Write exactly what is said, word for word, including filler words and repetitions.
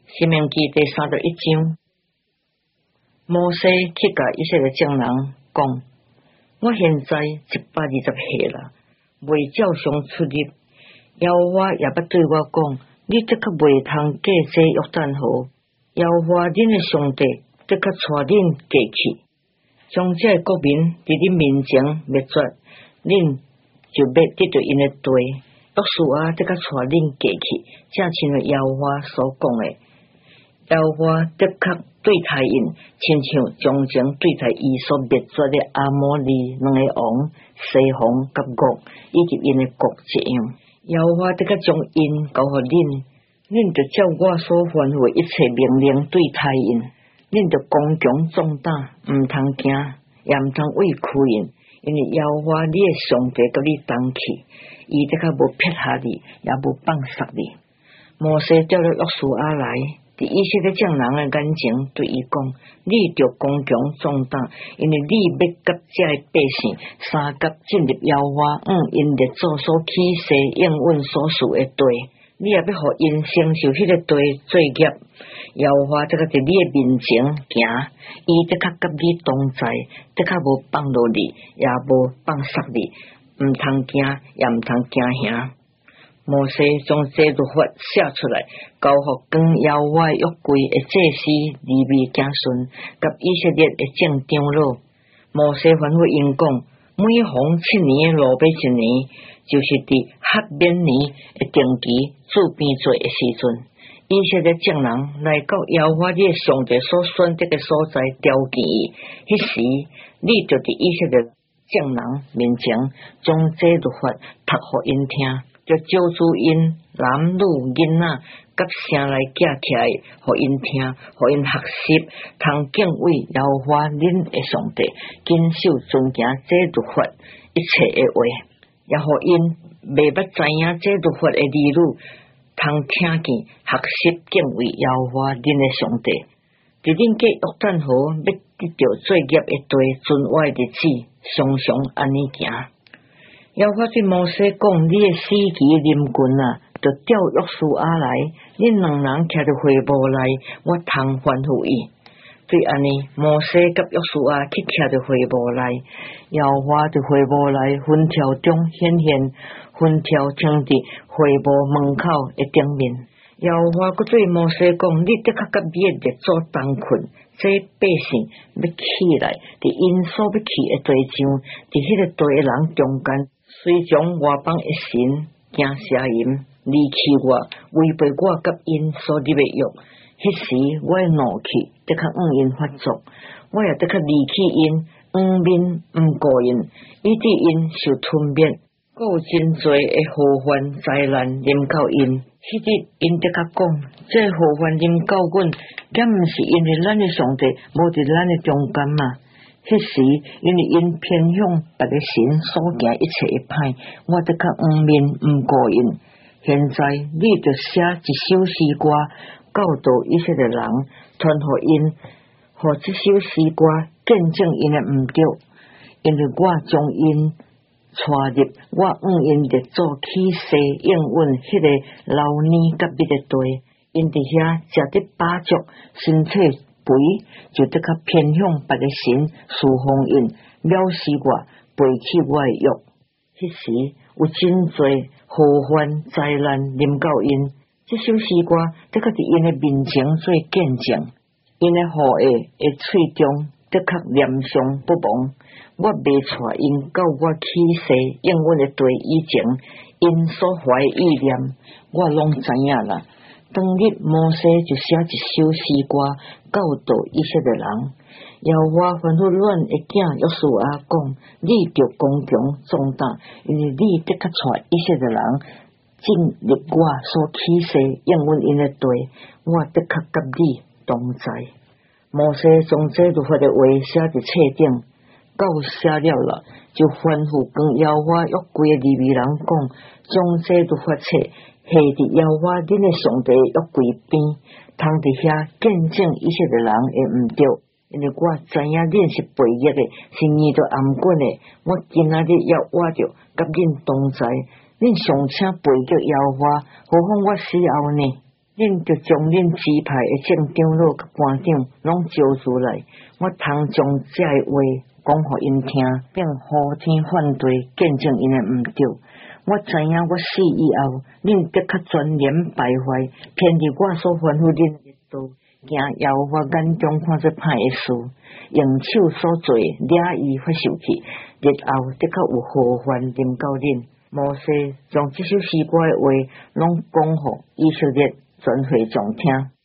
申命记第三十一章，摩西去甲以色列众人讲：我现在一百二十岁啦，未照常出入。耶和华也捌对我讲：你的确袂通过这约旦河。耶和华恁的上帝的确带恁过去，将这国民伫恁面前灭绝，恁就要得到因的地。约书亚的确带恁过去，正像耶和华所讲的。耶和华的确对待因，亲像从前对待伊所灭绝的阿摩利两个王西宏甲噩，以及因的国一样。耶和华的确将因交予恁，恁就照我所吩咐的一切命令对待因。恁就刚强壮胆，毋通惊，也毋通畏惧因，因为耶和华你的上帝甲你同去，伊的确无撇下你，也无放杀你。摩西叫了约书亚来。伫以色列众人的眼前对伊讲：你着刚强壮胆，因为你要甲这个百姓三甲进入耶和华嗯因列祖所起誓应允所属的地，你也要互因承受迄个地罪孽。耶和华这个伫你的面前行，伊的确甲你同在，的确无放落你，也无放杀你，毋通惊，也毋通惊吓。摩西将这律法写出来，交予讲耶和华约柜的祭司利未子孙，甲以色列的众长老。摩西吩咐因讲：每逢七年的路尾一年，就是伫合免年的定期主变做的时阵，以色列众人来到耶和华你的上帝所选择的所在朝见伊。迄时，你就伫以色列众人面前，将这律法读予因听。就招主因男女囡仔甲城内寄起来，互因听，互因学习，通敬畏耶和华恁的上帝，谨守遵行这律法一切的话，也互因未捌知影这律法的理路，通听见学习敬畏耶和华恁的上帝。伫恁过约旦河要得到罪孽的地，存活的日子，常常安尼行。耶和华对摩西讲：你的死期临近啊，就调约书亚来，恁两人徛伫会幕内，我通吩咐伊。对安尼，摩西甲约书亚去徛伫会幕内，耶和华伫会幕内分条中显现，分条停伫会幕门口的顶面。耶和华佮对摩西讲：你的确甲你的列祖同困，这百姓要起来，伫因所要去的地上，伫迄个地的人中间。随从外邦的神行邪淫，离弃我，违背我甲因所立的约。迄时我的怒气的确向因发作，我也的确离弃因，黄面毋顾因，以致因受吞灭，还有真侪的祸患灾难临到因。迄日因的确讲：这祸患临到阮，敢毋是因为咱的上帝无伫咱的中间嘛？迄时，因为因偏向别个神所行一切的歹，我得较黄面毋顾因。现在你着写一首诗歌，教导以色列人，传互因，互这首诗歌见证因的毋对，因为我将因带入我向因列祖起誓应允迄个流年甲彼个地，因伫遐食得饱足，身体。肥就得较偏向别个神侍奉因，藐视我，背弃我的约。迄时有真侪祸患灾难临到因，这首诗歌得较伫因的面前做见证，因的后裔的喙中得较念上不忘。我未带因到我起誓应允的地以前，因所怀的意念，我拢知影啦。当日摩西就写一首诗歌，教导以色列人。耶和华吩咐阮的囝约书亚讲：你着刚强壮胆，因为你的确带以色列人进入我所起誓应允因的地，我的确甲你同在。摩西将这律法的话写伫册顶，到写了了，就吩咐跟耶和华约柜的利未人讲：将这律法册。下伫耶和华恁的上帝约柜边，通伫遐见证以色列人的毋对，因为我知影恁是背逆的，是耳着暗棍的。我今仔日要我着甲恁同在，恁尚请背逆耶和华，何况我死后呢？ 恁就将恁支派的正长老甲官长拢招出来，我通将这话讲互因听，并呼天唤地见证因的毋对。我知影我死以后，恁得较全然败坏，偏伫我所吩咐恁的道，行耶和华眼中看做歹的事，用手所做掠伊发受去，日后得较有祸患临到恁。摩西将这首诗歌的话拢讲互以色列全会众听。